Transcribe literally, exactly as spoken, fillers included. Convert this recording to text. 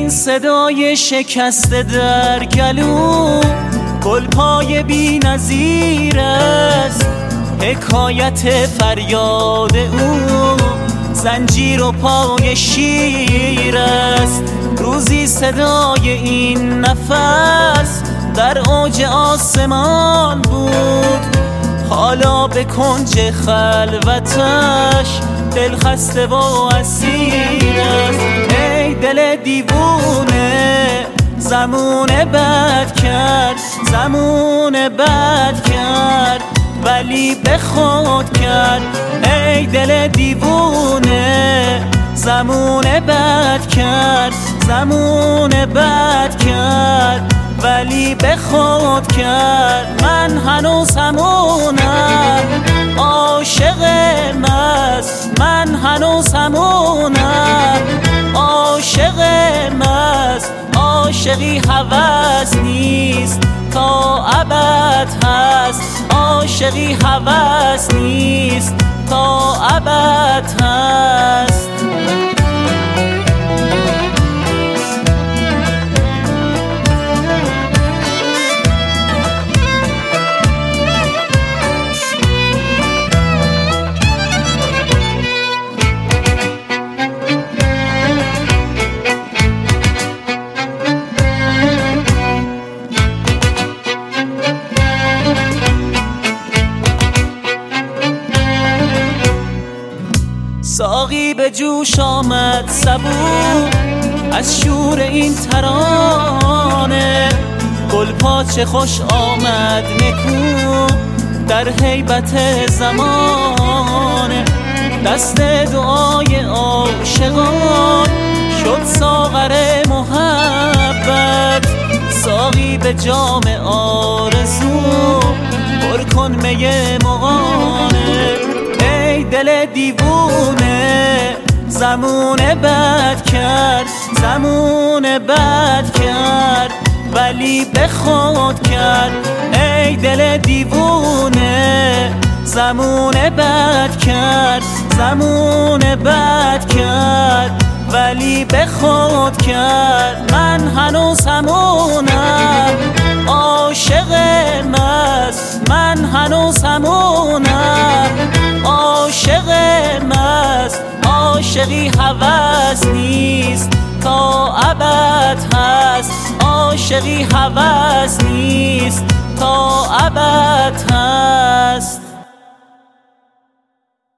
این صدای شکسته در گلو گلپای بی نظیر است، حکایت فریاد او زنجیر و پای شیر است. روزی صدای این نفس در اوج آسمان بود، حالا به کنج خلوتش دل خسته و اسیر است. ای دل دیوونه زمون بد کرد، زمون بد کرد ولی به خود کرد. ای دل دیوونه زمون بد کرد، زمون بد کرد ولی به خود کرد. من هنوز همونم عاشق مست، من هنوز همونم عاشق مست. عاشقی هوس نیست تا ابد هست، عاشقی هوس نیست تا ابد هست. ساقی به جوش آمد صبور از شور این ترانه، گلپاچه خوش آمد نکو در هیبت زمانه. دست دعای عاشقان شد ساغر محبت، ساقی به جام آرزو پر کن می مغانه. ای دل دیوونه زمون بد کرد، زمون بد کرد ولی به خود کرد. ای دل دیوونه زمون بد کرد، زمون بد کرد ولی به خود کرد. من هنوز همونم عاشق مست، من هنوز همونم عاشق مست. عاشقی هوس نیست تا ابد هست، عاشقی هوس نیست تا ابد هست.